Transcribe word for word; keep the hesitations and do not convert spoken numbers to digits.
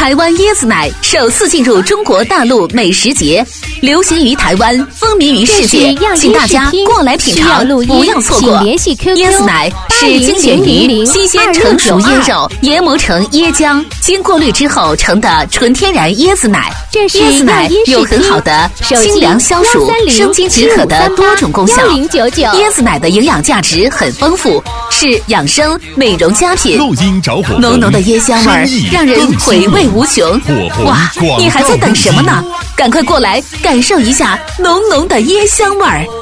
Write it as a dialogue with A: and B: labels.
A: 台湾椰子奶首次进入中国大陆美食节，流行于台湾，风靡于世界，请大家过来品尝，不要错过。椰子奶是精选于新鲜成熟椰肉研磨成椰浆，经过滤之后成的纯天然椰子奶。椰子奶有很好的清凉消暑、生津止渴的多种功效。椰子奶的营养价值很丰富，是养生美容佳品。
B: 录音着火，
A: 浓浓的椰香味儿让人回味无穷。哇，你还在等什么呢？赶快过来感受一下浓浓的椰香味儿。